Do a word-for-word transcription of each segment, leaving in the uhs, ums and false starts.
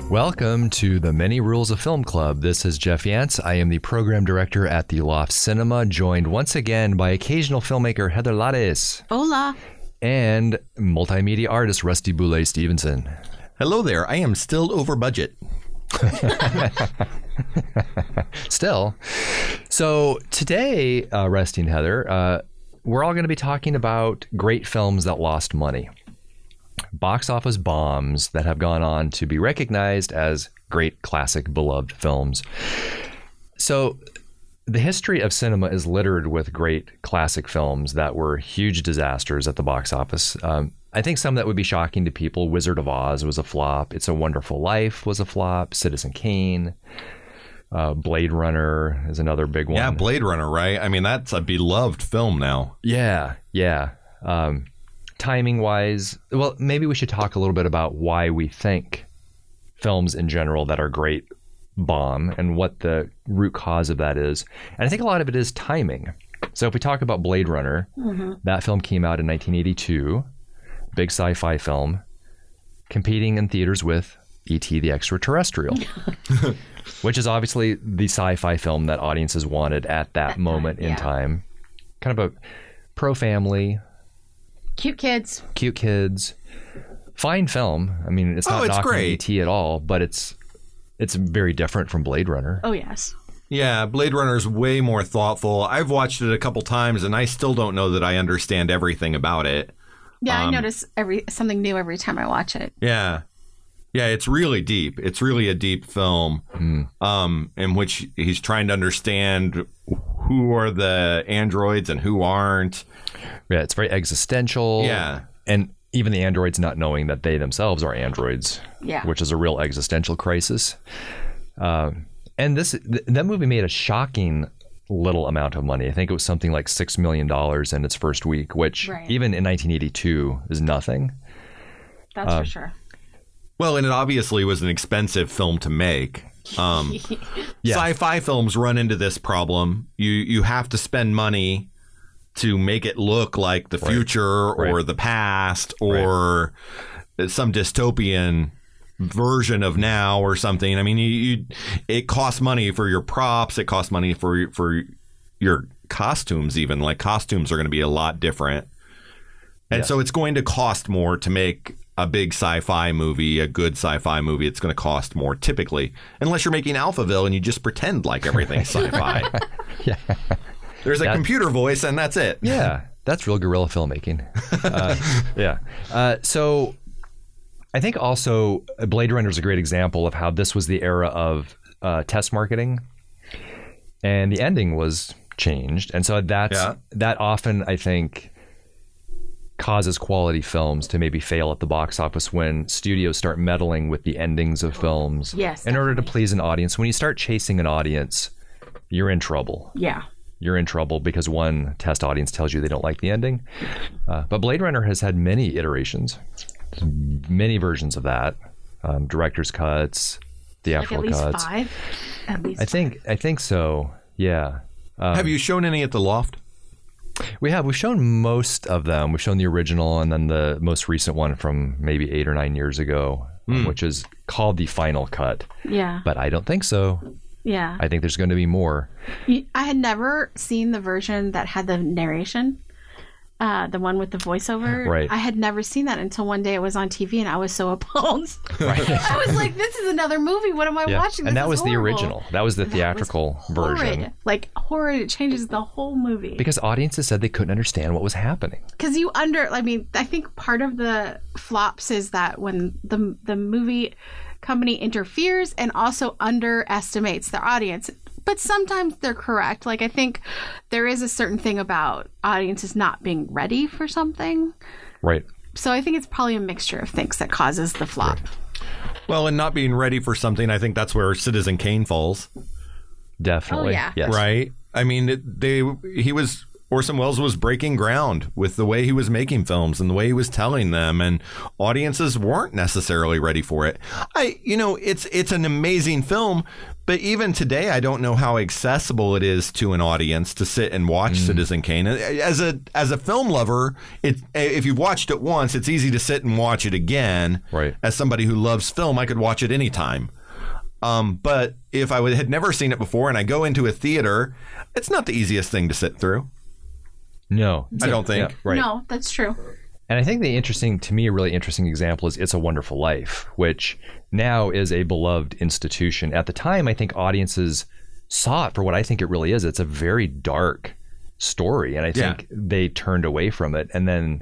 Welcome to the Many Rules of Film Club. This is Jeff Yantz. I am the program director at the Loft Cinema, joined once again by occasional filmmaker Heather Lares. Hola. And multimedia artist Rusty Boulay Stevenson. Hello there. I am still over budget. Still. So today, uh, Rusty and Heather, uh, we're all going to be talking about great films that lost money. Box office bombs that have gone on to be recognized as great, classic, beloved films. So the history of cinema is littered with great classic films that were huge disasters at the box office. Um, I think some that would be shocking to people. Wizard of Oz was a flop. It's a Wonderful Life was a flop. Citizen Kane. Uh, Blade Runner is another big one. Yeah, Blade Runner, right? I mean, that's a beloved film now. Yeah, yeah. Um, timing wise, well, maybe we should talk a little bit about why we think films in general that are great bomb and what the root cause of that is. And I think a lot of it is timing. So if we talk about Blade Runner, mm-hmm. that film came out in nineteen eighty-two, big sci-fi film, competing in theaters with E T the Extraterrestrial, which is obviously the sci-fi film that audiences wanted at that at moment time, in yeah. time. Kind of a pro-family, Cute kids. Cute kids. Fine film. I mean, it's not oh, it's knocking great. E T at all, but it's it's very different from Blade Runner. Oh, yes. Yeah, Blade Runner's way more thoughtful. I've watched it a couple times, and I still don't know that I understand everything about it. Yeah, um, I notice every something new every time I watch it. Yeah. Yeah, it's really deep. It's really a deep film mm. um, in which he's trying to understand who are the androids and who aren't. Yeah, it's very existential. Yeah. And even the androids not knowing that they themselves are androids, yeah. which is a real existential crisis. Um, and this th- that movie made a shocking little amount of money. I think it was something like six million dollars in its first week, which right. even in nineteen eighty-two is nothing. That's uh, for sure. Well, and it obviously was an expensive film to make. Um, yeah. Sci-fi films run into this problem. You you have to spend money to make it look like the future right. or right. the past or right. some dystopian version of now or something. I mean, you, you it costs money for your props. It costs money for for your costumes even. Like costumes are going to be a lot different. And yes. so it's going to cost more to make a big sci-fi movie, a good sci-fi movie. It's going to cost more typically, unless you're making Alphaville and you just pretend like everything's sci-fi. yeah. There's a that, computer voice and that's it. Yeah, that's real guerrilla filmmaking. Uh, yeah. Uh, so I think also Blade Runner is a great example of how this was the era of uh, test marketing, and the ending was changed. And so that's yeah. that often, I think, causes quality films to maybe fail at the box office when studios start meddling with the endings of films yes, in definitely. order to please an audience. When you start chasing an audience, you're in trouble. Yeah. You're in trouble because one test audience tells you they don't like the ending. Uh, but Blade Runner has had many iterations, many versions of that, um, director's cuts, theatrical like at least cuts. Five? At least I think five. I think so. Yeah. Um, Have you shown any at the Loft? We have. We've shown most of them. We've shown the original and then the most recent one from maybe eight or nine years ago, mm. which is called the Final Cut. Yeah. But I don't think so. Yeah. I think there's going to be more. I had never seen the version that had the narration, uh, the one with the voiceover. Right. I had never seen that until one day it was on T V and I was so appalled. Right. I was like, this is another movie. What am I yeah. watching? This and that was horrible. the original. That was the that theatrical was version. Like horrid. It changes the whole movie. Because audiences said they couldn't understand what was happening. Because you under, I mean, I think part of the flops is that when the the movie company interferes and also underestimates their audience. But sometimes they're correct. Like, I think there is a certain thing about audiences not being ready for something. Right. So I think it's probably a mixture of things that causes the flop. Right. Well, and not being ready for something, I think that's where Citizen Kane falls. Definitely. Oh, yeah. Yes. Right? I mean, it, they he was... Orson Welles was breaking ground with the way he was making films and the way he was telling them, and audiences weren't necessarily ready for it. I, you know, it's it's an amazing film, But even today, I don't know how accessible it is to an audience to sit and watch mm. Citizen Kane. As a as a film lover, it, if you've watched it once, it's easy to sit and watch it again. Right. As somebody who loves film, I could watch it anytime. Um, but if I would, had never seen it before and I go into a theater, it's not the easiest thing to sit through. No. I don't think. Yeah, right. No, that's true. And I think the interesting, to me, a really interesting example is It's a Wonderful Life, which now is a beloved institution. At the time, I think audiences saw it for what I think it really is. It's a very dark story. And I think yeah. they turned away from it. And then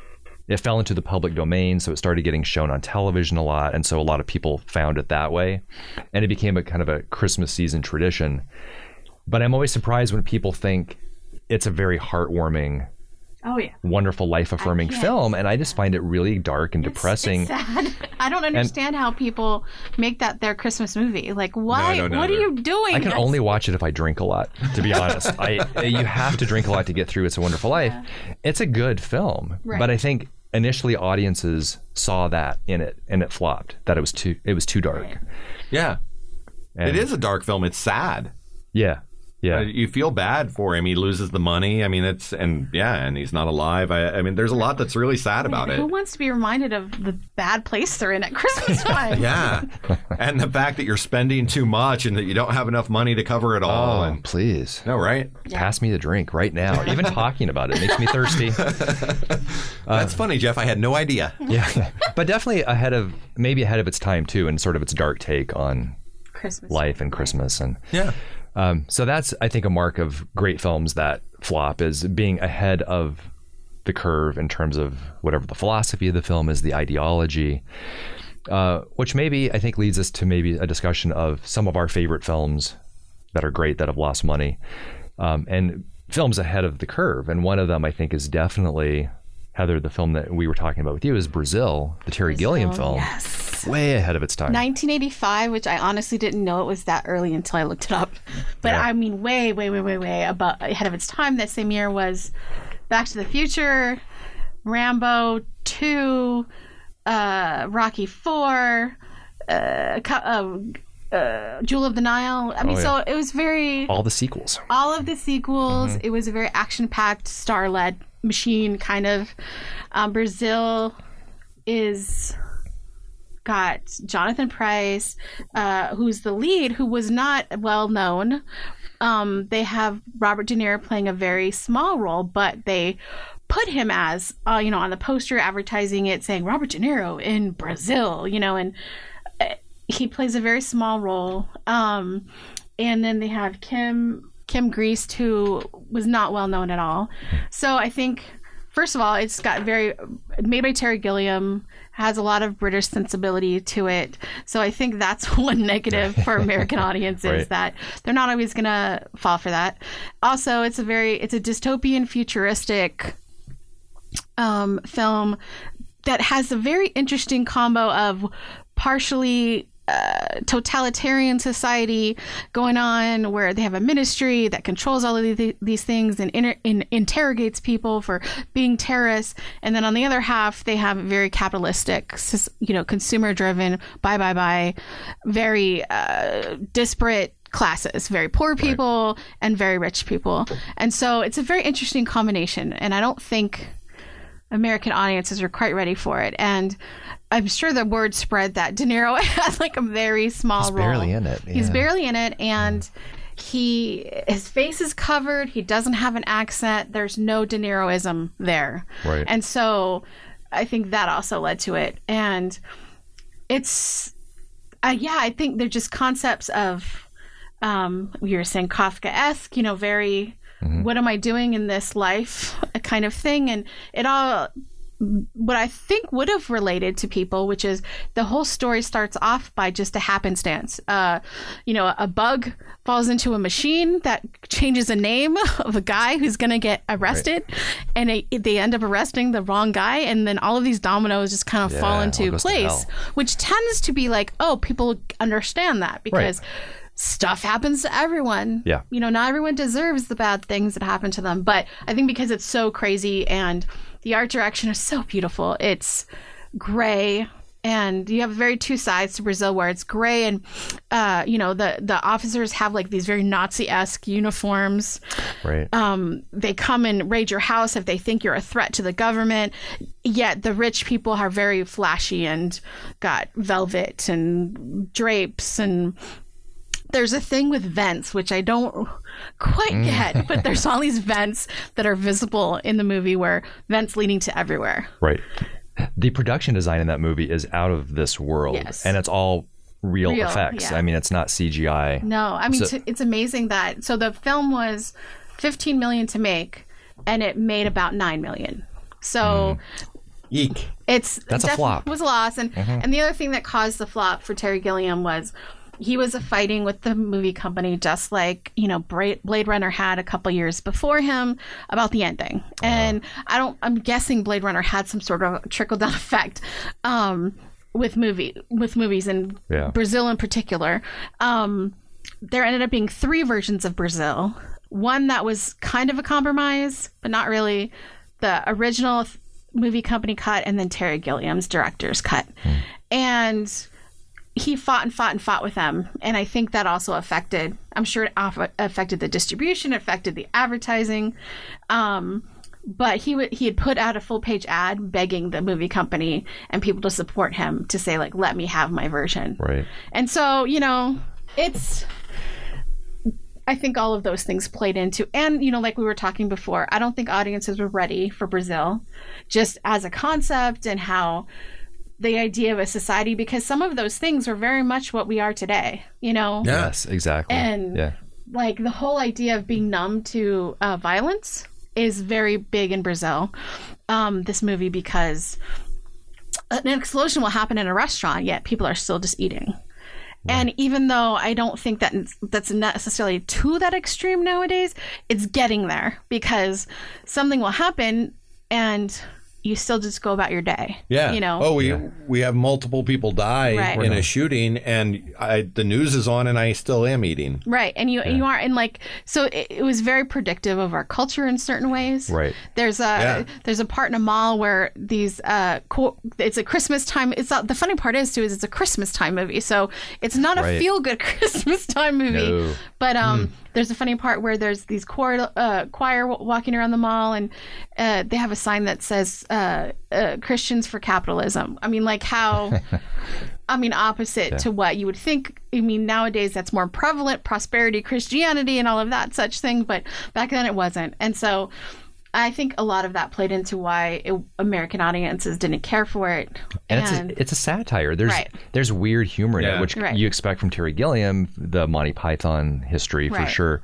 it fell into the public domain. So it started getting shown on television a lot. And so a lot of people found it that way. And it became a kind of a Christmas season tradition. But I'm always surprised when people think it's a very heartwarming, oh yeah, wonderful, life-affirming film, and I just find it really dark and it's, depressing. It's sad. I don't understand and, how people make that their Christmas movie. Like, why? No, no, no, what no. are you doing? I can That's... only watch it if I drink a lot. To be honest, I you have to drink a lot to get through It's a Wonderful Life. Yeah. It's a good film, right. but I think initially audiences saw that in it, and it flopped. That it was too it was too dark. Right. Yeah, and, it is a dark film. It's sad. Yeah. Yeah, uh, you feel bad for him. He loses the money. I mean, it's and yeah, and he's not alive. I, I mean, there's a lot that's really sad about Who it. Who wants to be reminded of the bad place they're in at Christmas time? Yeah, and the fact that you're spending too much and that you don't have enough money to cover it all. Oh, and please, no, right? Yeah. Pass me the drink right now. Even talking about it makes me thirsty. That's uh, funny, Jeff. I had no idea. Yeah, but definitely ahead of maybe ahead of its time too, and sort of its dark take on Christmas life and Christmas and yeah. Um, so that's, I think, a mark of great films that flop is being ahead of the curve in terms of whatever the philosophy of the film is, the ideology, uh, which maybe I think leads us to maybe a discussion of some of our favorite films that are great that have lost money, um, and films ahead of the curve. And one of them, I think, is definitely, Heather, the film that we were talking about with you is Brazil, the Terry Brazil, Gilliam film. Yes. Way ahead of its time. nineteen eighty-five, which I honestly didn't know it was that early until I looked it up. But yeah. I mean, way, way, way, way, way above, ahead of its time. That same year was Back to the Future, Rambo two, uh, Rocky four, uh, uh, uh, Jewel of the Nile. I mean, oh, yeah. so it was very... All the sequels. All of the sequels. Mm-hmm. It was a very action-packed, star-led machine, kind of. Um, Brazil is... got Jonathan Pryce, uh, who's the lead, who was not well known. Um, they have Robert De Niro playing a very small role, but they put him as, uh, you know, on the poster advertising it, saying Robert De Niro in Brazil, you know, and uh, he plays a very small role. Um, and then they have Kim Kim Greist, who was not well known at all. So I think, first of all, it's got very made by Terry Gilliam. Has a lot of British sensibility to it. So I think that's one negative for American audiences, right. that they're not always going to fall for that. Also, it's a very, it's a dystopian, futuristic um, film that has a very interesting combo of partially Uh, totalitarian society going on where they have a ministry that controls all of the, these things and inter- in, interrogates people for being terrorists, and then on the other half they have very capitalistic, you know, consumer driven, buy buy buy, very uh, disparate classes, very poor people right. and very rich people. And so it's a very interesting combination, and I don't think American audiences are quite ready for it. And I'm sure the word spread that De Niro has like a very small He's role. He's barely in it. Yeah. He's barely in it, and yeah. he his face is covered. He doesn't have an accent. There's no De Niroism there. Right. And so I think that also led to it. And it's, uh, yeah, I think they're just concepts of, um, you were saying Kafkaesque, you know, very, mm-hmm. what am I doing in this life kind of thing. And it all... what I think would have related to people, which is the whole story starts off by just a happenstance. Uh, you know, a bug falls into a machine that changes the name of a guy who's going to get arrested, right. and it, they end up arresting the wrong guy, and then all of these dominoes just kind of yeah, fall into place, to which tends to be like, oh, people understand that because right. stuff happens to everyone. Yeah. You know, not everyone deserves the bad things that happen to them, but I think because it's so crazy and the art direction is so beautiful. It's gray. And you have very two sides to Brazil where it's gray and, uh, you know, the, the officers have like these very Nazi-esque uniforms. Right. Um, they come and raid your house if they think you're a threat to the government. Yet the rich people are very flashy and got velvet and drapes. And there's a thing with vents, which I don't quite Mm. get, but there's all these vents that are visible in the movie where vents leading to everywhere. Right. The production design in that movie is out of this world. Yes. And it's all real, Real, effects. yeah. I mean, it's not C G I. No, I mean, So- t- it's amazing that, so the film was fifteen million to make and it made about nine million. So Eek. it's That's a def- flop. was a loss. And, and the other thing that caused the flop for Terry Gilliam was he was fighting with the movie company, just like, you know, Bra- Blade Runner had a couple years before him about the ending. And I don't, I'm guessing Blade Runner had some sort of trickle down effect um, with movie, with movies and Yeah. Brazil in particular. Um, there ended up being three versions of Brazil. One that was kind of a compromise, but not really. The original th- movie company cut, and then Terry Gilliam's director's cut. And he fought and fought and fought with them. And I think that also affected, I'm sure it off- affected the distribution, affected the advertising. Um, but he would, he had put out a full page ad begging the movie company and people to support him to say, like, let me have my version. Right. And so, you know, it's, I think all of those things played into, and, you know, like we were talking before, I don't think audiences were ready for Brazil just as a concept and how the idea of a society, because some of those things were very much what we are today, you know? Yeah. Yes, exactly. And yeah. like the whole idea of being numb to uh, violence is very big in Brazil, um, this movie, because an explosion will happen in a restaurant, yet people are still just eating. And even though I don't think that that's necessarily to that extreme nowadays, it's getting there, because something will happen and you still just go about your day. Yeah. You know? Oh, we Yeah. we have multiple people die Right. in a shooting, and I, the news is on, and I still am eating. Right. And you you are, and like, so it, it was very predictive of our culture in certain ways. Right. There's a Yeah. there's a part in a mall where these uh co- it's a Christmas time. It's not, the funny part is too is it's a Christmas time movie, so it's not a Right. feel good Christmas time movie. No. But um, there's a funny part where there's these choir uh, choir w- walking around the mall, and uh, they have a sign that says uh, uh, "Christians for Capitalism." I mean, like how. I mean, opposite Yeah. to what you would think. I mean, nowadays that's more prevalent, prosperity, Christianity, and all of that such thing. But back then it wasn't. And so I think a lot of that played into why it, American audiences didn't care for it. And, it's a, it's a satire. There's Right. there's weird humor in Yeah. it, which Right. you expect from Terry Gilliam, the Monty Python history for Right. sure.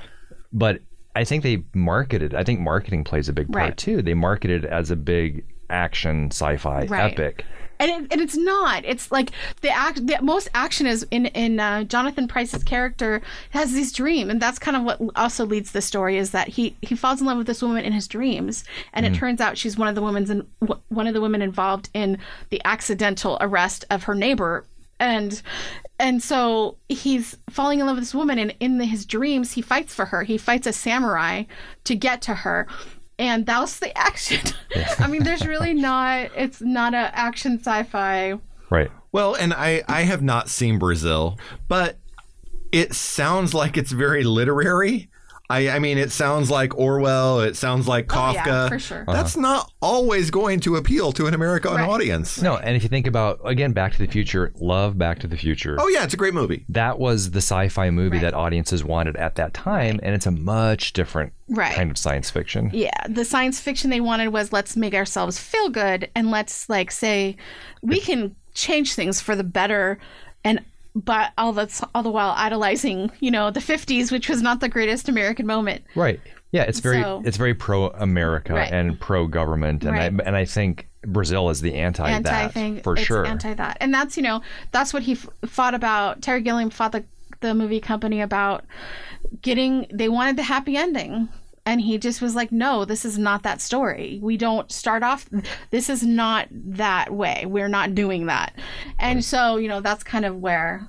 But I think they marketed. I think marketing plays a big part Right. too. They marketed it as a big action sci-fi Right. epic. And, it, and it's not. It's like the act. The most action is in in uh, Jonathan Pryce's character has this dream, and that's kind of what also leads the story. Is that he he falls in love with this woman in his dreams, and it turns out she's one of the women's in, one of the women involved in the accidental arrest of her neighbor, and and so he's falling in love with this woman, and in the, his dreams he fights for her. He fights a samurai to get to her. And that's the action. I mean, there's really not, it's not a action sci-fi. Right. Well, and I, I have not seen Brazil, but it sounds like it's very literary. I, I mean, it sounds like Orwell. It sounds like Oh, Kafka. yeah, for sure. That's not always going to appeal to an American Right. audience. No, and if you think about, again, Back to the Future, love Back to the Future. Oh, yeah, it's a great movie. That was the sci-fi movie Right. that audiences wanted at that time, and it's a much different Right. kind of science fiction. Yeah, the science fiction they wanted was let's make ourselves feel good and let's like say we can change things for the better, and but all that's all the while idolizing, you know, the fifties, which was not the greatest American moment. Right. Yeah, it's very So- it's very pro America Right. and pro government, and Right. I, and I think Brazil is the anti Anti that thing for it's sure. anti that, and that's, you know, that's what he f- fought about. Terry Gilliam fought the the movie company about getting. They wanted the happy ending. And he just was like, no, this is not that story. We don't start off, this is not that way. We're not doing that. And right. so, you know, that's kind of where,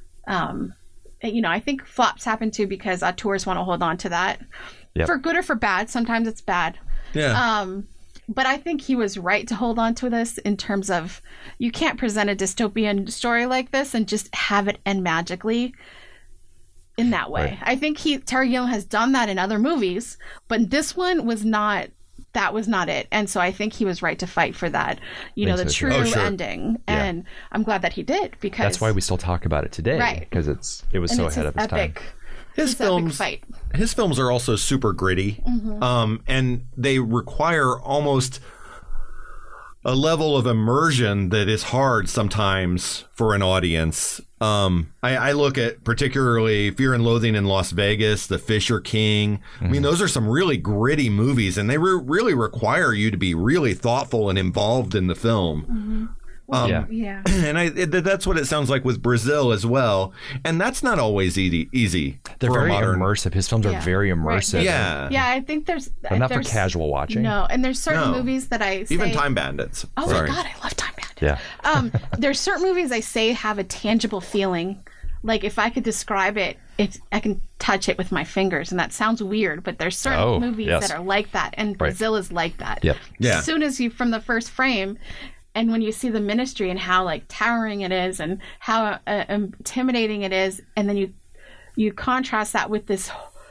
um, you know, I think flops happen too because auteurs want to hold on to that. Yep. For good or for bad. Sometimes it's bad. Yeah. Um, but I think he was right to hold on to this in terms of you can't present a dystopian story like this and just have it end magically in that way. Right. I think he Terry Gilliam has done that in other movies, but this one was not. That was not it. And so I think he was right to fight for that, you know, the so, true oh, sure. ending. Yeah. And I'm glad that he did, because that's why we still talk about it today. Right. Because it's it was and so it's ahead of his epic, time. His his films, epic fight. his films are also super gritty, Mm-hmm. um, and they require almost a level of immersion that is hard sometimes for an audience. Um, I, I look at particularly Fear and Loathing in Las Vegas, The Fisher King. Mm-hmm. I mean, those are some really gritty movies, and they re- really require you to be really thoughtful and involved in the film. Mm-hmm. Well, Um, Yeah. yeah. And I, it, that's what it sounds like with Brazil as well. And that's not always easy. easy They're for a very modern. immersive. His films are Yeah. very Right. immersive. Yeah. Yeah, I think there's... But not for there's, casual watching. No, and there's certain No. movies that I say... Even Time Bandits. Oh Sorry. my God, I love Time Bandits. Yeah. um, there's certain movies I say have a tangible feeling. Like, if I could describe it, it's, I can touch it with my fingers, and that sounds weird, but there's certain Oh, movies yes. that are like that, and Brazil is like that. Yep. Yeah. As soon as you, from the first frame, and when you see the ministry and how, like, towering it is, and how uh, intimidating it is, and then you you contrast that with this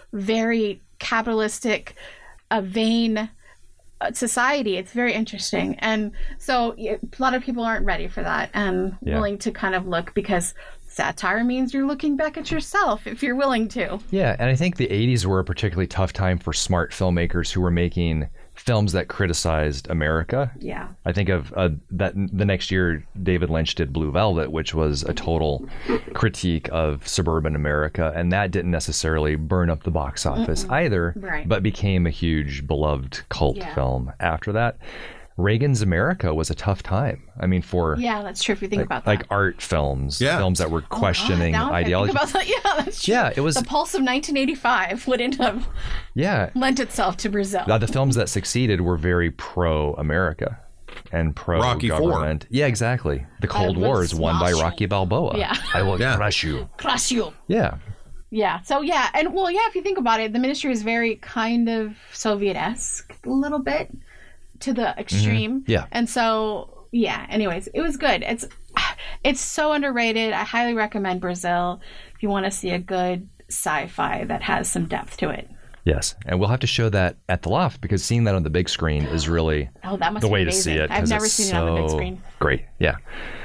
very capitalistic, uh, vain uh, society, it's very interesting. And so a lot of people aren't ready for that and Yeah. willing to kind of look, because satire means you're looking back at yourself if you're willing to. Yeah, and I think the eighties were a particularly tough time for smart filmmakers who were making films that criticized America. Yeah. I think of uh, that the next year, David Lynch did Blue Velvet, which was a total critique of suburban America, and that didn't necessarily burn up the box office Mm-mm. either, Right. but became a huge beloved cult Yeah. film after that. Reagan's America was a tough time. I mean, for Yeah, that's true if you think like, about that. like art films, Yeah. films that were Oh, questioning now if I think ideology. about that, yeah, that's true. Yeah, it was. The Pulse of nineteen eighty-five wouldn't have Yeah, lent itself to Brazil. Uh, the films that succeeded were very pro-America and Rocky Four. pro-government. Yeah, exactly. The Cold will War is won by smash you. Rocky Balboa. Yeah. I will Yeah. crush you. Crush you. Yeah. Yeah. So yeah, and well, yeah, if you think about it, the ministry is very kind of Soviet-esque, a little bit to the extreme. Mm-hmm. Yeah. And so yeah. Anyways, it was good. It's it's so underrated. I highly recommend Brazil if you want to see a good sci-fi that has some depth to it. Yes. And we'll have to show that at the Loft, because seeing that on the big screen is really Oh, that must the be way to amazing. see it. I've 'cause never it's seen it on the big so screen. Great. Yeah.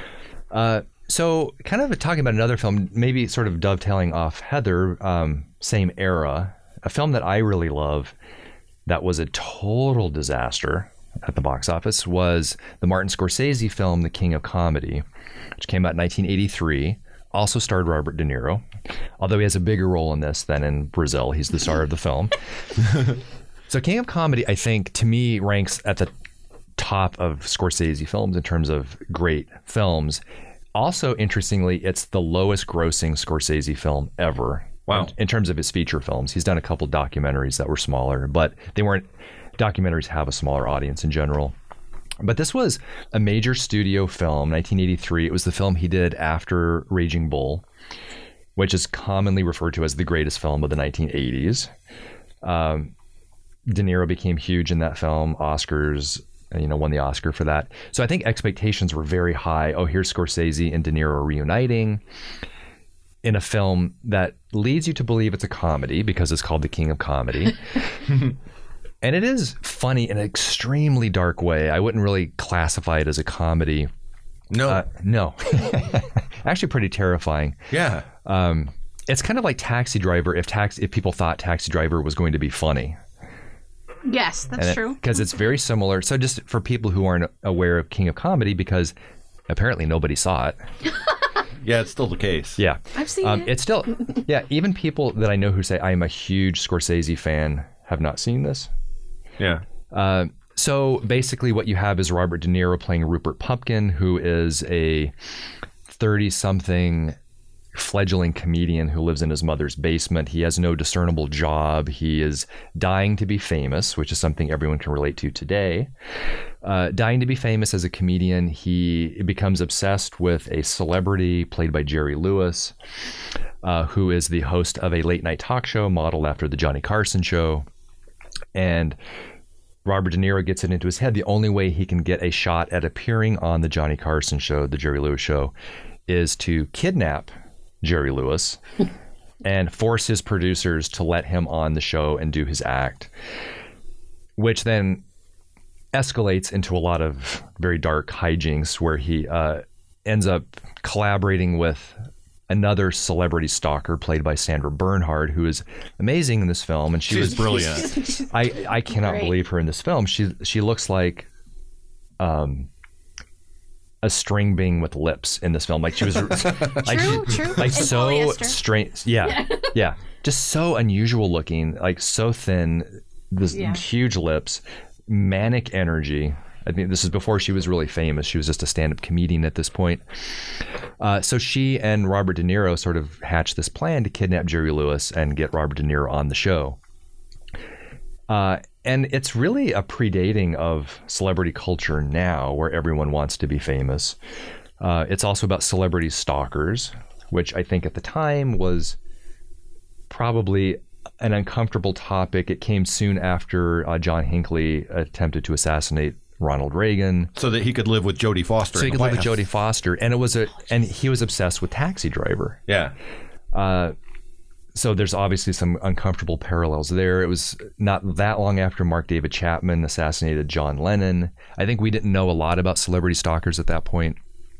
Uh, so kind of talking about another film, maybe sort of dovetailing off Heather, um, same era, a film that I really love that was a total disaster at the box office was the Martin Scorsese film, The King of Comedy, which came out in nineteen eighty-three. Also starred Robert De Niro, although he has a bigger role in this than in Brazil. He's the star of the film. So King of Comedy, I think, to me, ranks at the top of Scorsese films in terms of great films. Also, interestingly, it's the lowest grossing Scorsese film ever. Wow. In, in terms of his feature films. He's done a couple documentaries that were smaller, but they weren't, documentaries have a smaller audience in general. But this was a major studio film, nineteen eighty-three. It was the film he did after Raging Bull, which is commonly referred to as the greatest film of the nineteen eighties. Um, De Niro became huge in that film. Oscars, you know, won the Oscar for that. So I think expectations were very high. Oh, here's Scorsese and De Niro reuniting in a film that leads you to believe it's a comedy because it's called The King of Comedy. And it is funny in an extremely dark way. I wouldn't really classify it as a comedy. No. Uh, no. Actually pretty terrifying. Yeah. Um, it's kind of like Taxi Driver if tax if people thought Taxi Driver was going to be funny. Yes, that's true. Because it's very similar. So just for people who aren't aware of King of Comedy, because apparently nobody saw it. Yeah, it's still the case. Yeah. I've seen Um, it. it's still, yeah, even people that I know who say I'm a huge Scorsese fan have not seen this. Yeah. Uh, so basically what you have is Robert De Niro playing Rupert Pupkin, who is a thirty-something fledgling comedian who lives in his mother's basement. He has no discernible job. He is dying to be famous, which is something everyone can relate to today. Uh, dying to be famous as a comedian, he becomes obsessed with a celebrity played by Jerry Lewis, uh, who is the host of a late night talk show modeled after the Johnny Carson show. And Robert De Niro gets it into his head. The only way he can get a shot at appearing on the Johnny Carson show, the Jerry Lewis show, is to kidnap Jerry Lewis and force his producers to let him on the show and do his act, which then escalates into a lot of very dark hijinks where he uh, ends up collaborating with another celebrity stalker played by Sandra Bernhard, who is amazing in this film, and she She's was brilliant. I, I cannot Great. believe her in this film. She she looks like um a string being with lips in this film. Like she was like, True, true. like And so polyester. strange. Yeah, yeah, just so unusual looking. Like so thin, this Yeah. huge lips, manic energy. I think this is before she was really famous. She was just a stand-up comedian at this point. Uh, so she and Robert De Niro sort of hatched this plan to kidnap Jerry Lewis and get Robert De Niro on the show. Uh, and it's really a predating of celebrity culture now, where everyone wants to be famous. Uh, it's also about celebrity stalkers, which I think at the time was probably an uncomfortable topic. It came soon after uh, John Hinckley attempted to assassinate Ronald Reagan, So that he could live with Jodie Foster. so in he the could live White with House. Jodie Foster, and it was a, and he was obsessed with Taxi Driver. Yeah. Uh, so there's obviously some uncomfortable parallels there. It was not that long after Mark David Chapman assassinated John Lennon. I think we didn't know a lot about celebrity stalkers at that point.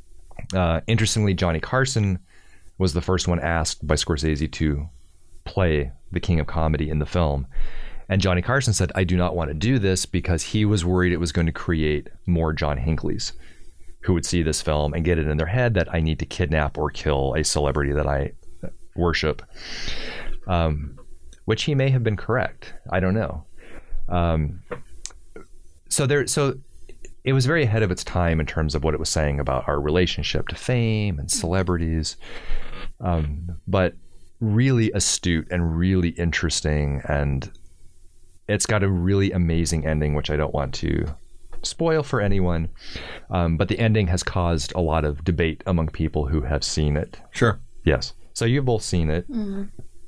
Uh, interestingly, Johnny Carson was the first one asked by Scorsese to play the king of comedy in the film. And Johnny Carson said, I do not want to do this, because he was worried it was going to create more John Hinckleys who would see this film and get it in their head that I need to kidnap or kill a celebrity that I worship. Um, which he may have been correct. I don't know. Um, so there, so it was very ahead of its time in terms of what it was saying about our relationship to fame and celebrities. Um, but really astute and really interesting, and it's got a really amazing ending, which I don't want to spoil for anyone. Um, but the ending has caused a lot of debate among people who have seen it. Sure. Yes. So you've both seen it. Mm-hmm.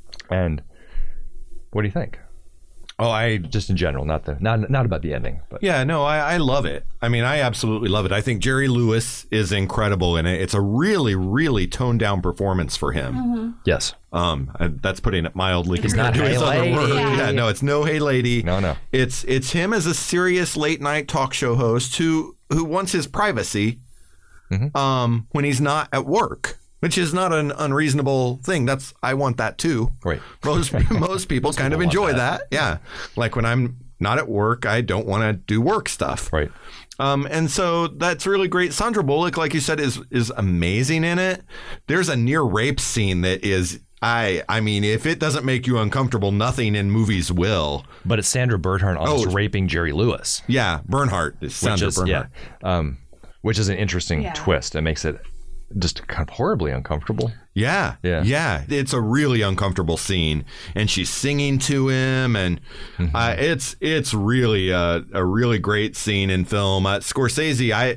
And what do you think? Oh, I Just in general, not the not not about the ending, but Yeah, no, I, I love it. I mean, I absolutely love it. I think Jerry Lewis is incredible in it. It's a really, really toned down performance for him. Mm-hmm. yes. Um, I, that's putting it mildly It's compared not to his Hey other Lady. work. Yeah. Yeah, no, it's no Hey Lady. No, no. It's it's him as a serious late night talk show host who who wants his privacy Mhm. um, when he's not at work, which is not an unreasonable thing. That's I want that too. Right. Most most people kind people of want enjoy that. that. Yeah, like when I'm not at work, I don't want to do work stuff. Right. Um, and so that's really great. Sandra Bullock, like you said, is is amazing in it. There's a near rape scene that is, I I mean, if it doesn't make you uncomfortable, nothing in movies will. But it's Sandra Bernhard almost Oh. raping Jerry Lewis, Yeah, Bernhardt is which Sandra is Bernhardt. yeah, um, which is an interesting Yeah. twist. It makes it just kind of horribly uncomfortable. Yeah, Yeah. yeah. It's a really uncomfortable scene, and she's singing to him, and Mm-hmm. uh, it's it's really a, a really great scene in film. Uh, Scorsese, I,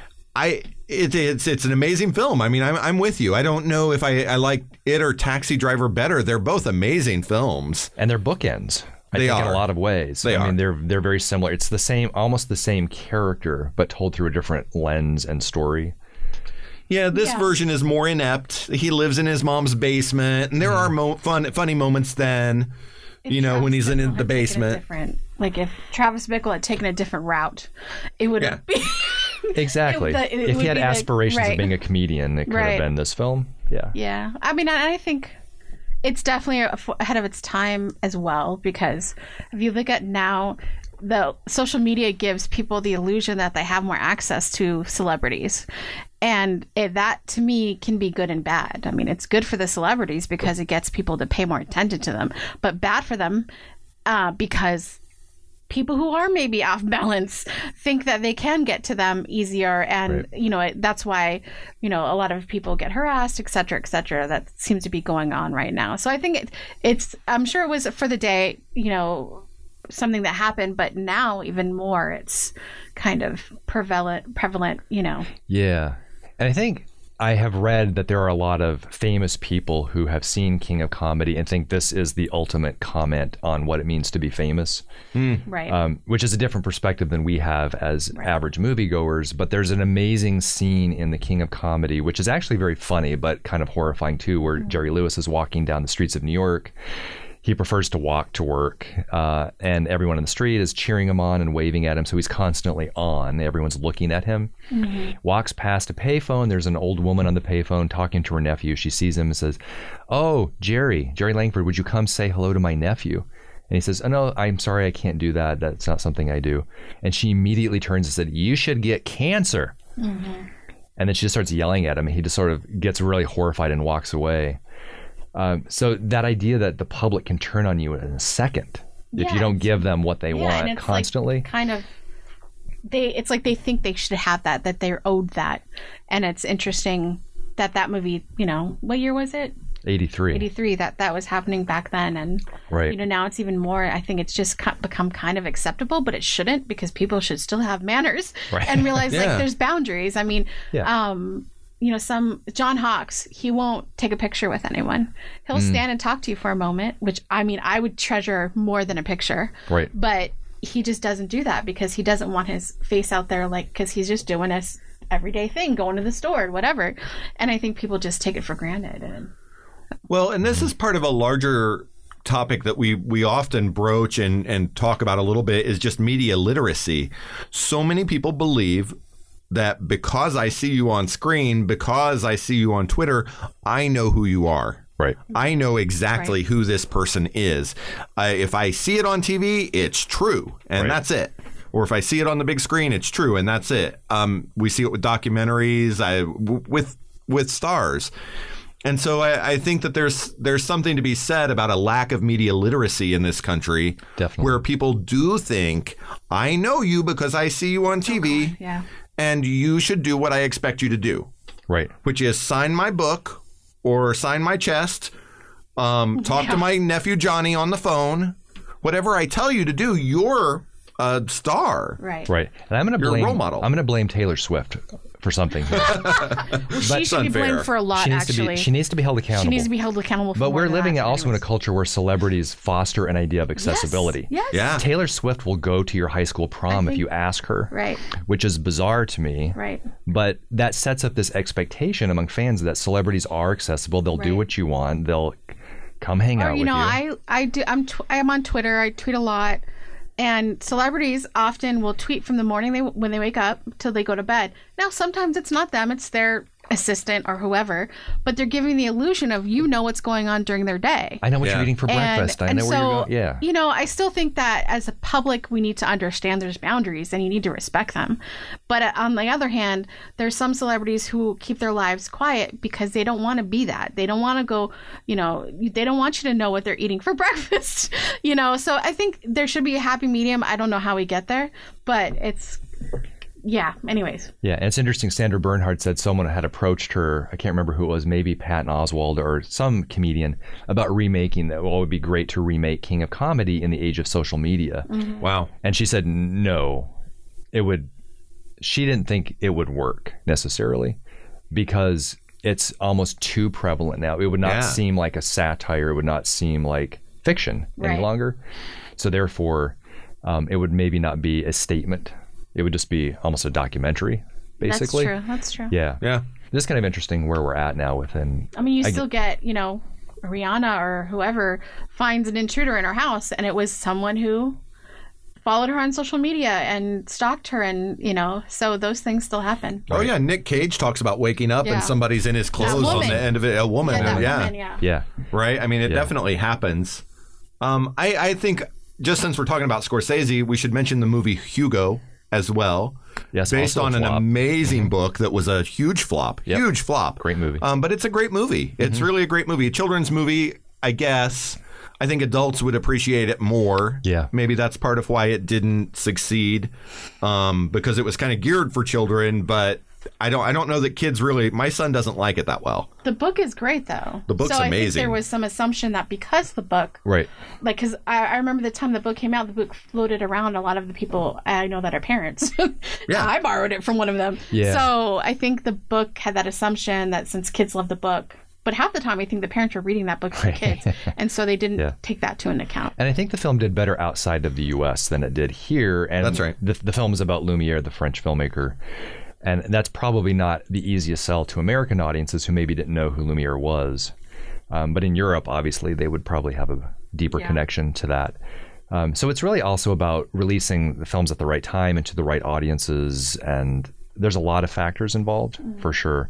I, it, it's it's an amazing film. I mean, I'm I'm with you. I don't know if I I like it or Taxi Driver better. They're both amazing films. And they're bookends. I They think in are. a lot of ways. They I are. mean, they're they're very similar. It's the same, almost the same character, but told through a different lens and story. Yeah, this Yeah. version is more inept. He lives in his mom's basement, and there are mo- fun funny moments then. If You know, when Travis he's in Bickle the had taken a basement. different- Like if Travis Bickle had taken a different route, it would Yeah. have been. Exactly. It- it if would he had be like- aspirations right. of being a comedian, it could Right. have been this film. Yeah. Yeah, I mean, I I think it's definitely af- ahead of its time as well, because if you look at now, the social media gives people the illusion that they have more access to celebrities, and it, that to me can be good and bad. I mean, it's good for the celebrities because it gets people to pay more attention to them, but bad for them uh, because people who are maybe off balance think that they can get to them easier, and Right. you know it, that's why you know a lot of people get harassed, et cetera, et cetera. That seems to be going on right now. So I think it, it's I'm sure it was for the day, you know, something that happened, but now even more, it's kind of prevalent, prevalent, you know. Yeah. And I think I have read that there are a lot of famous people who have seen King of Comedy and think this is the ultimate comment on what it means to be famous. Mm. Right. Um, which is a different perspective than we have as right. average moviegoers. But there's an amazing scene in the King of Comedy, which is actually very funny, but kind of horrifying too, where mm. Jerry Lewis is walking down the streets of New York. He prefers to walk to work, uh, and everyone in the street is cheering him on and waving at him, so he's constantly on. Everyone's looking at him. Mm-hmm. Walks past a payphone. There's an old woman on the payphone talking to her nephew. She sees him and says, "Oh, Jerry, Jerry Langford, would you come say hello to my nephew?" And he says, "Oh, no, I'm sorry, I can't do that. That's not something I do." And she immediately turns and said, "You should get cancer." Mm-hmm. And then she just starts yelling at him, and he just sort of gets really horrified and walks away. Um, so that idea that the public can turn on you in a second yeah, if you don't give them what they yeah, want constantly. Like kind of, they it's like they think they should have that, that they're owed that. And it's interesting that that movie, you know, what year was it? eighty-three eighty-three that that was happening back then. And, right. you know, now it's even more, I think it's just become kind of acceptable, but it shouldn't, because people should still have manners right. and realize yeah. like there's boundaries. I mean, yeah. um, you know, some John Hawkes, he won't take a picture with anyone. He'll mm. stand and talk to you for a moment, which I mean, I would treasure more than a picture. Right. But he just doesn't do that because he doesn't want his face out there, like, because he's just doing this everyday thing, going to the store or whatever. And I think people just take it for granted. And well, and this is part of a larger topic that we we often broach and, and talk about a little bit is just media literacy. So many people believe that because I see you on screen, because I see you on Twitter, I know who you are. Right. I know exactly right. who this person is. Uh, if I see it on T V, it's true, and right. that's it. Or if I see it on the big screen, it's true, and that's it. Um, we see it with documentaries, I, w- with with stars. And so I, I think that there's there's something to be said about a lack of media literacy in this country. Definitely. Where people do think, I know you because I see you on T V. Oh, yeah. And you should do what I expect you to do. Right. Which is sign my book or sign my chest, um, talk yeah. to my nephew Johnny on the phone. Whatever I tell you to do, you're a star. Right. Right. And I'm going to blame, you're a role model. I'm going to blame Taylor Swift for something here. Well, she should be blamed for a lot, she actually. Be, she needs to be held accountable. She needs to be held accountable for But we're living that, also anyways. in a culture where celebrities foster an idea of accessibility. Yes, yes. Yeah. Taylor Swift will go to your high school prom think, if you ask her. Right. Which is bizarre to me. Right. But that sets up this expectation among fans that celebrities are accessible. They'll right. do what you want. They'll come hang or, out you with know, you. I, I do, I'm, tw- I'm on Twitter. I tweet a lot. And celebrities often will tweet from the morning they when they wake up till they go to bed. Now, sometimes it's not them. It's their assistant or whoever. But they're giving the illusion of you know what's going on during their day. I know what yeah. you're eating for and, breakfast. I and know so, where you're going. Yeah. You know, I still think that as a public, we need to understand there's boundaries and you need to respect them. But on the other hand, there's some celebrities who keep their lives quiet because they don't want to be that. They don't want to go, you know, they don't want you to know what they're eating for breakfast, you know. So I think there should be a happy medium. I don't know how we get there, but it's... Yeah, anyways. Yeah, and it's interesting. Sandra Bernhard said someone had approached her, I can't remember who it was, maybe Patton Oswalt or some comedian, about remaking that. Well, it would be great to remake King of Comedy in the age of social media. Mm-hmm. Wow. And she said no, it would, she didn't think it would work necessarily because it's almost too prevalent now. It would not yeah. seem like a satire. It would not seem like fiction right. any longer. So therefore, um, it would maybe not be a statement. It would just be almost a documentary, basically. That's true. That's true. Yeah. Yeah. It's kind of interesting where we're at now within... I mean, you I still get, get, you know, Rihanna or whoever finds an intruder in her house, and it was someone who followed her on social media and stalked her, and, you know, so those things still happen. Oh, yeah. Nick Cage talks about waking up yeah. and somebody's in his clothes on the end of it. A woman. Yeah, that yeah. woman, yeah. Yeah. Right? I mean, it yeah. definitely happens. Um, I, I think, just since we're talking about Scorsese, we should mention the movie Hugo as well. Yes, based on an amazing mm-hmm. book that was a huge flop. Yep. Huge flop. Great movie. Um, but it's a great movie. Mm-hmm. It's really a great movie. A children's movie, I guess. I think adults would appreciate it more. Yeah. Maybe that's part of why it didn't succeed, um, because it was kind of geared for children, but I don't I don't know that kids really. My son doesn't like it that well. The book is great though. The book's so amazing. I think there was some assumption that because the book, right? Like, because I, I remember the time the book came out, the book floated around a lot of the people I know that are parents. Yeah, I borrowed it from one of them. Yeah. So I think the book had that assumption that since kids love the book. But half the time, I think the parents were reading that book to the kids, and so they didn't yeah. take that to an account. And I think the film did better outside of the U S than it did here. And that's right. The, the film is about Lumiere, the French filmmaker, and that's probably not the easiest sell to American audiences who maybe didn't know who Lumiere was. Um, but in Europe, obviously, they would probably have a deeper yeah. connection to that. Um, so it's really also about releasing the films at the right time and to the right audiences, and there's a lot of factors involved, mm-hmm. for sure.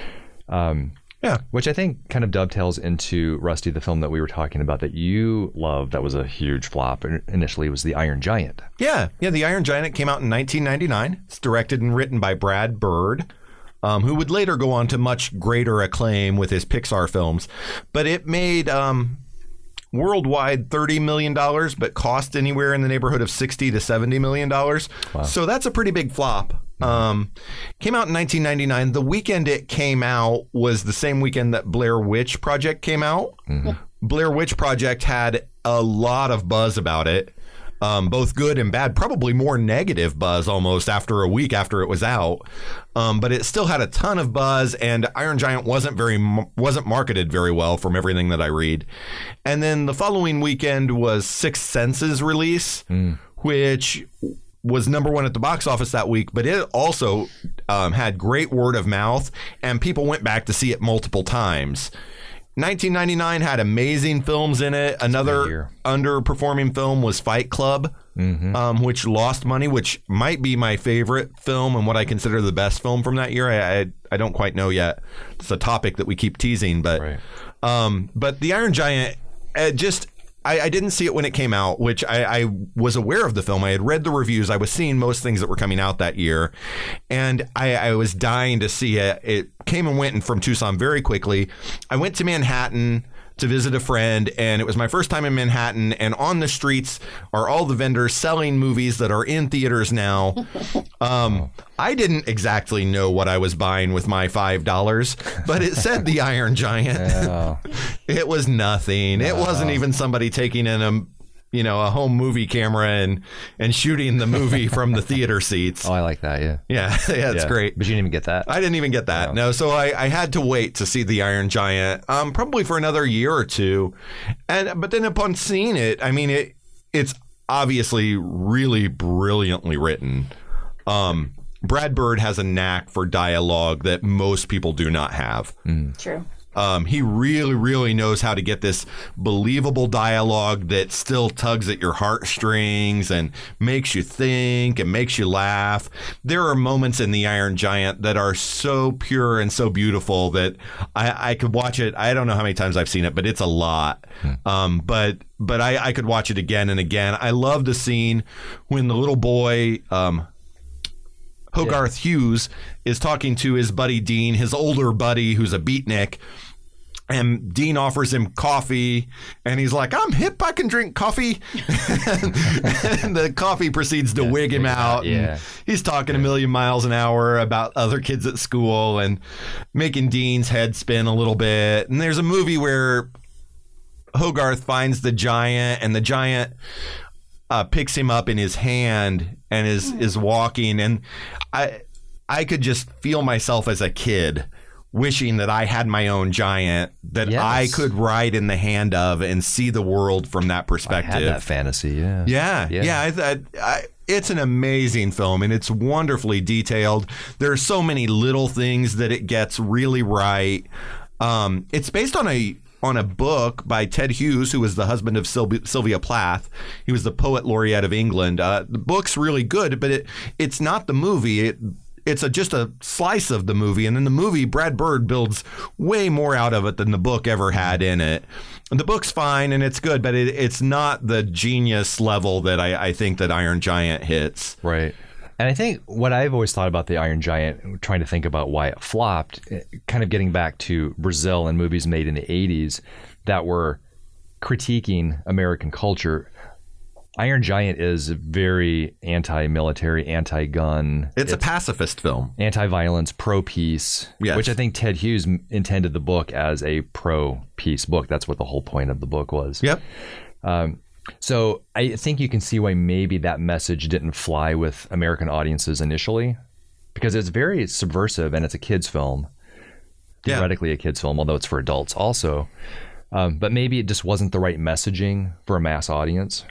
Um, Yeah, which I think kind of dovetails into, Rusty, the film that we were talking about that you loved that was a huge flop initially was The Iron Giant. Yeah, yeah, The Iron Giant came out in nineteen ninety-nine. It's directed and written by Brad Bird, um, who would later go on to much greater acclaim with his Pixar films. But it made um, worldwide thirty million dollars, but cost anywhere in the neighborhood of sixty to seventy million dollars. Wow. So that's a pretty big flop. Um, came out in nineteen ninety-nine. The weekend it came out was the same weekend that Blair Witch Project came out. Mm-hmm. Blair Witch Project had a lot of buzz about it, um, both good and bad, probably more negative buzz almost after a week after it was out. Um, but it still had a ton of buzz, and Iron Giant wasn't very wasn't marketed very well from everything that I read. And then the following weekend was Sixth Sense's release, mm. which was number one at the box office that week, but it also um, had great word of mouth, and people went back to see it multiple times. nineteen ninety-nine had amazing films in it. Another underperforming film was Fight Club, mm-hmm. um, which lost money, which might be my favorite film and what I consider the best film from that year. I I, I don't quite know yet. It's a topic that we keep teasing, but right. um, but The Iron Giant, uh, just... I, I didn't see it when it came out, which I, I was aware of the film. I had read the reviews. I was seeing most things that were coming out that year, and I, I was dying to see it. It came and went from Tucson very quickly. I went to Manhattan to visit a friend, and it was my first time in Manhattan, and on the streets are all the vendors selling movies that are in theaters now. Um, I didn't exactly know what I was buying with my five dollars, but it said The Iron Giant. Oh. It was nothing. It wasn't even somebody taking in a you know, a home movie camera and and shooting the movie from the theater seats. Oh, I like that. Yeah. Yeah. Yeah. It's yeah. great. But you didn't even get that? I didn't even get that. No. no so I, I had to wait to see The Iron Giant, um, probably for another year or two. And but then upon seeing it, I mean, it it's obviously really brilliantly written. Um, Brad Bird has a knack for dialogue that most people do not have. Mm. True. Um, he really, really knows how to get this believable dialogue that still tugs at your heartstrings and makes you think and makes you laugh. There are moments in The Iron Giant that are so pure and so beautiful that I, I could watch it. I don't know how many times I've seen it, but it's a lot. Hmm. Um, but but I, I could watch it again and again. I love the scene when the little boy... Um, Hogarth yeah. Hughes is talking to his buddy Dean, his older buddy who's a beatnik, and Dean offers him coffee, and he's like, "I'm hip, I can drink coffee." And the coffee proceeds to yeah, wig him out. out yeah. He's talking yeah. a million miles an hour about other kids at school and making Dean's head spin a little bit. And there's a movie where Hogarth finds the giant, and the giant uh, picks him up in his hand and is is walking, and I I could just feel myself as a kid wishing that I had my own giant that yes. I could ride in the hand of and see the world from that perspective. I had that fantasy, yeah. Yeah, yeah. yeah I, I, I, it's an amazing film, and it's wonderfully detailed. There are so many little things that it gets really right. Um, it's based on a on a book by Ted Hughes, who was the husband of Syl- Sylvia Plath. He was the poet laureate of England. Uh, the book's really good, but it it's not the movie. It It's a, just a slice of the movie. And in the movie, Brad Bird builds way more out of it than the book ever had in it. And the book's fine and it's good, but it, it's not the genius level that I, I think that Iron Giant hits. Right. And I think what I've always thought about the Iron Giant, trying to think about why it flopped, kind of getting back to Brazil and movies made in the eighties that were critiquing American culture. Iron Giant is very anti-military, anti-gun. It's, it's a pacifist film. Anti-violence, pro-peace, yes. Which I think Ted Hughes intended the book as a pro-peace book. That's what the whole point of the book was. Yep. Um, so I think you can see why maybe that message didn't fly with American audiences initially, because it's very subversive and it's a kid's film. Theoretically yeah. a kid's film, although it's for adults also. Um, but maybe it just wasn't the right messaging for a mass audience.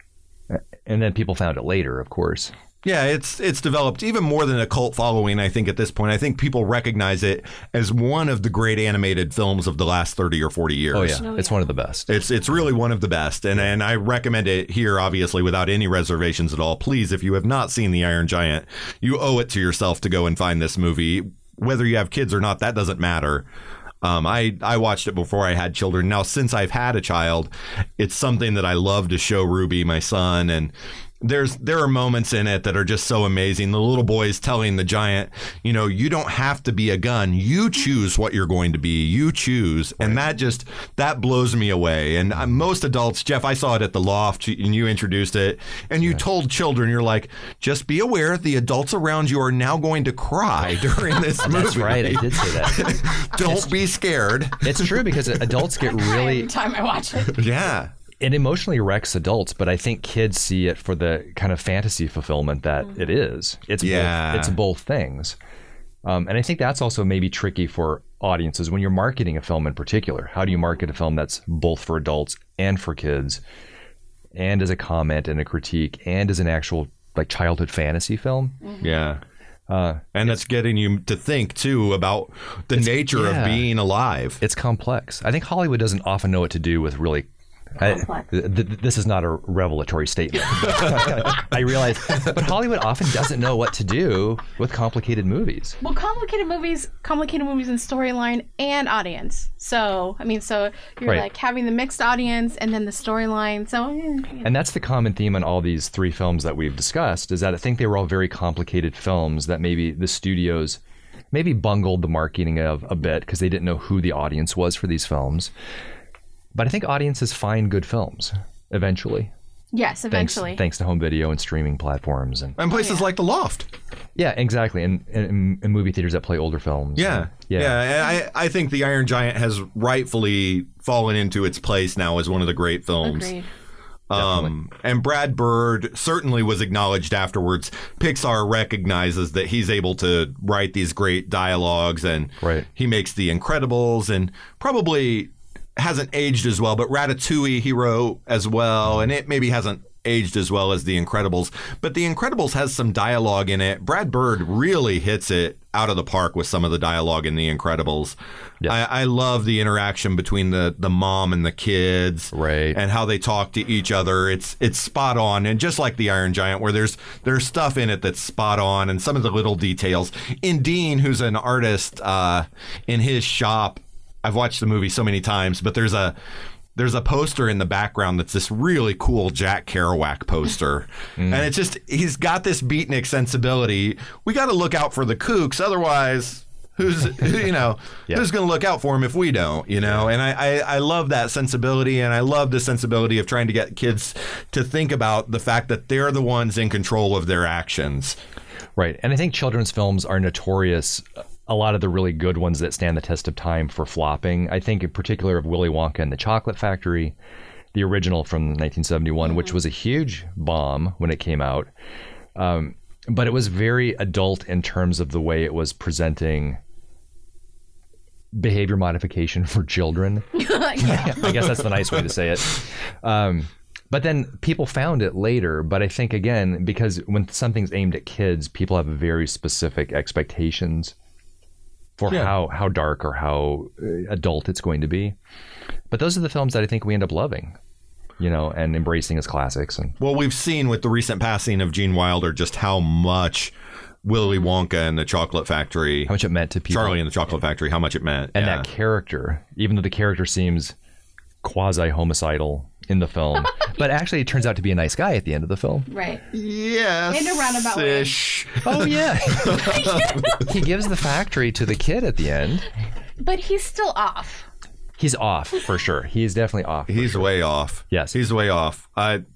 And then people found it later, of course. Yeah, it's it's developed even more than a cult following, I think, at this point. I think people recognize it as one of the great animated films of the last thirty or forty years. Oh, yeah. Oh, yeah. It's one of the best. It's it's really one of the best. And, and I recommend it here, obviously, without any reservations at all. Please, if you have not seen The Iron Giant, you owe it to yourself to go and find this movie. Whether you have kids or not, that doesn't matter. Um, I, I watched it before I had children. Now, since I've had a child, it's something that I love to show Ruby, my son, and there's there are moments in it that are just so amazing. The little boy is telling the giant, you know, you don't have to be a gun. You choose what you're going to be. You choose. Right. And that just, that blows me away. And uh, most adults, Jeff, I saw it at the Loft and you introduced it and you right. told children, you're like, just be aware the adults around you are now going to cry during this movie. That's right. I did say that. Don't it's, be scared. It's true because adults get really... every time I watch it. Yeah. It emotionally wrecks adults, but I think kids see it for the kind of fantasy fulfillment that mm-hmm. it is. It's yeah. both, it's both things. Um, and I think that's also maybe tricky for audiences when you're marketing a film in particular. How do you market a film that's both for adults and for kids, and as a comment and a critique, and as an actual like childhood fantasy film? Mm-hmm. Yeah. Uh, and that's getting you to think, too, about the nature yeah. of being alive. It's complex. I think Hollywood doesn't often know what to do with really... I, th- th- this is not a revelatory statement. I realize, but Hollywood often doesn't know what to do with complicated movies. Well, complicated movies, complicated movies in storyline and audience. So, I mean, so you're right. like having the mixed audience and then the storyline. So, yeah, yeah. And that's the common theme on all these three films that we've discussed, is that I think they were all very complicated films that maybe the studios maybe bungled the marketing of a bit because they didn't know who the audience was for these films. But I think audiences find good films eventually. Yes, eventually. Thanks, thanks to home video and streaming platforms. And, and places oh, yeah. like The Loft. Yeah, exactly. And, and, and movie theaters that play older films. Yeah. And, yeah. Yeah. And I, I think The Iron Giant has rightfully fallen into its place now as one of the great films. Agreed. Um, and Brad Bird certainly was acknowledged afterwards. Pixar recognizes that he's able to write these great dialogues, and right. he makes The Incredibles, and probably hasn't aged as well, but Ratatouille he wrote as well, and it maybe hasn't aged as well as The Incredibles. But The Incredibles has some dialogue in it. Brad Bird really hits it out of the park with some of the dialogue in The Incredibles. Yeah. I, I love the interaction between the, the mom and the kids, right, and how they talk to each other. It's it's spot on, and just like The Iron Giant, where there's there's stuff in it that's spot on, and some of the little details. In Dean, who's an artist, uh, in his shop, I've watched the movie so many times, but there's a there's a poster in the background that's this really cool Jack Kerouac poster. Mm. And it's just, he's got this beatnik sensibility. We got to look out for the kooks, otherwise who's, you know, yeah. who's going to look out for him if we don't, you know? And I, I, I love that sensibility, and I love the sensibility of trying to get kids to think about the fact that they're the ones in control of their actions. Right. And I think children's films are notorious. A lot of the really good ones that stand the test of time for flopping. I think in particular of Willy Wonka and the Chocolate Factory, the original from nineteen seventy-one, mm-hmm. which was a huge bomb when it came out. Um, but it was very adult in terms of the way it was presenting behavior modification for children. Yeah. I guess that's the nice way to say it. Um, but then people found it later. But I think, again, because when something's aimed at kids, people have very specific expectations for yeah. how, how dark or how adult it's going to be. But those are the films that I think we end up loving, you know, and embracing as classics. And well, we've seen with the recent passing of Gene Wilder just how much Willy Wonka and the Chocolate Factory, how much it meant to people. Charlie and the Chocolate Factory, how much it meant. And yeah. that character, even though the character seems quasi-homicidal in the film, but actually it turns out to be a nice guy at the end of the film. Right. Yes. In a roundabout way. Oh, yeah. He gives the factory to the kid at the end. But he's still off. He's off, for sure. He's definitely off. He's sure. way off. Yes. He's way off. I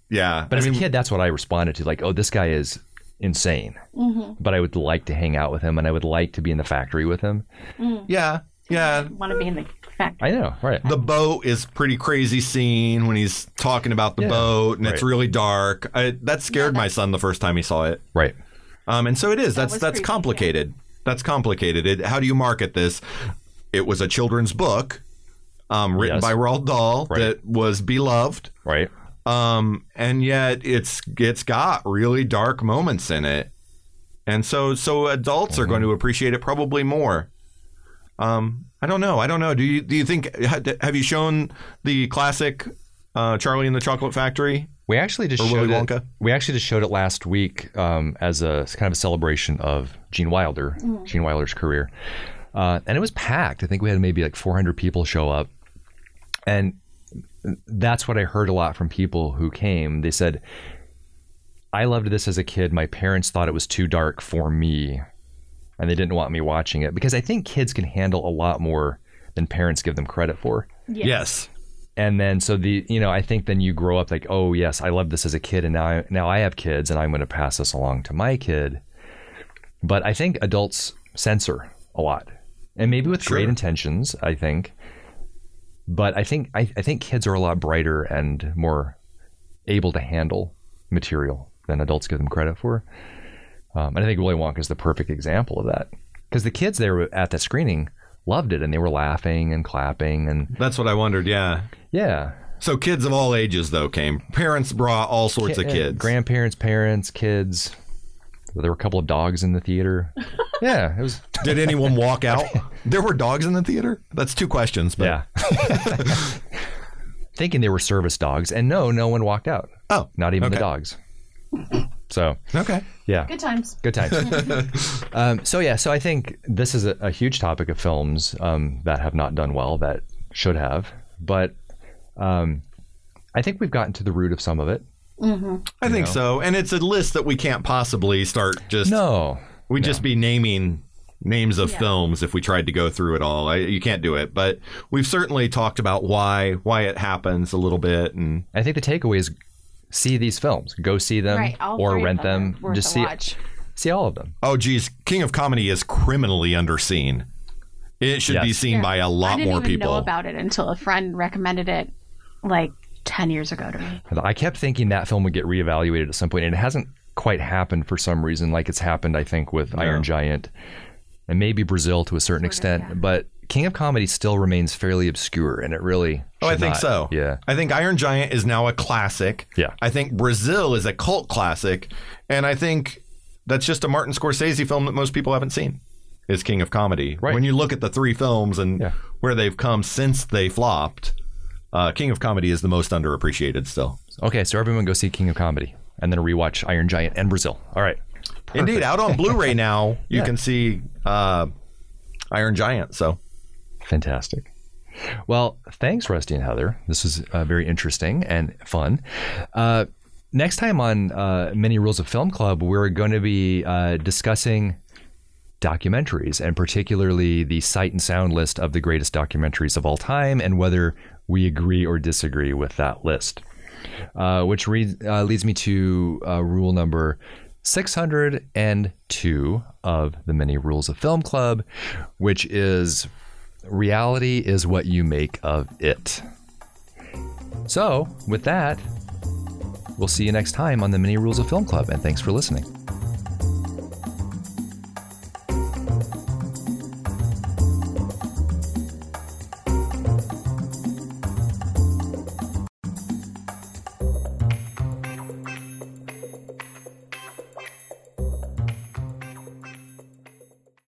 Yeah. But I as mean, a kid, that's what I responded to. Like, oh, this guy is insane. Mm-hmm. But I would like to hang out with him, and I would like to be in the factory with him. Mm. Yeah. Yeah. I want to be in the factory. I know, right. The boat is pretty crazy scene when he's talking about the Yeah. boat, and Right. it's really dark. I, that scared Yeah, my son the first time he saw it. Right. Um, and so it is. That That's was that's creepy, complicated. That's complicated. It, how do you market this? It was a children's book um, written Yes. by Roald Dahl Right. that was beloved. Right. Um, and yet it's it's got really dark moments in it. And so so adults Mm-hmm. are going to appreciate it probably more. Um, I don't know. I don't know. Do you do you think have you shown the classic uh, Charlie and the Chocolate Factory? We actually just Or showed Willy it. Wonka? We actually just showed it last week um, as a kind of a celebration of Gene Wilder, Mm. Gene Wilder's career, uh, and it was packed. I think we had maybe like four hundred people show up, and that's what I heard a lot from people who came. They said, "I loved this as a kid. My parents thought it was too dark for me, and they didn't want me watching it because I think kids can handle a lot more than parents give them credit for." Yes. Yes. And then, so the, you know, I think then you grow up like, oh yes, I loved this as a kid, and now I, now I have kids, and I'm going to pass this along to my kid. But I think adults censor a lot, and maybe with Sure. great intentions, I think. But I think I, I think kids are a lot brighter and more able to handle material than adults give them credit for. Um, and I think Willy Wonka is the perfect example of that, because the kids there at that screening loved it, and they were laughing and clapping, and That's what I wondered. Yeah. yeah. So kids of all ages though came. Parents brought all sorts Ki- of kids. grandparents, parents, kids. There were a couple of dogs in the theater. Yeah, it was. Did anyone walk out? There were dogs in the theater? That's two questions. But Yeah. Thinking they were service dogs, and no, no one walked out. Oh, Not even the okay. dogs. So Okay. yeah, Good times. good times. um, so yeah, so I think this is a, a huge topic of films um, that have not done well, that should have, but um, I think we've gotten to the root of some of it. I think know? so. And it's a list that we can't possibly start just. No, We'd just be naming names of Yeah. films if we tried to go through it all. I, you can't do it. But we've certainly talked about why why it happens a little bit. And I think the takeaway is see these films, go see them, Right. All or three of rent them. them. are worth Just a see watch. see all of them. oh, geez, King of Comedy is criminally underseen. It should be Yes. seen Yeah. by a lot I didn't more even people. know about it until a friend recommended it like ten years ago to me. I kept thinking that film would get reevaluated at some point, and it hasn't quite happened for some reason. Like it's happened, I think, with Iron Giant and maybe Brazil to a certain extent. yeah. But King of Comedy still remains fairly obscure, and it really. Oh, I should think not. so. Yeah. I think Iron Giant is now a classic. Yeah. I think Brazil is a cult classic. And I think that's just a Martin Scorsese film that most people haven't seen, is King of Comedy. Right. When you look at the three films and Yeah. where they've come since they flopped, uh, King of Comedy is the most underappreciated still. Okay, so everyone go see King of Comedy, and then rewatch Iron Giant and Brazil. All right. Indeed, out on Blu-ray now, you Yeah. can see uh, Iron Giant. So Fantastic. Well, thanks, Rusty and Heather. This was uh, very interesting and fun. Uh, next time on uh, Many Rules of Film Club, we're going to be uh, discussing documentaries, and particularly the Sight and Sound list of the greatest documentaries of all time, and whether we agree or disagree with that list. Uh, which re- uh, leads me to uh, rule number six hundred two of the Many Rules of Film Club, which is reality is what you make of it. So, with that, we'll see you next time on the Many Rules of Film Club, and thanks for listening.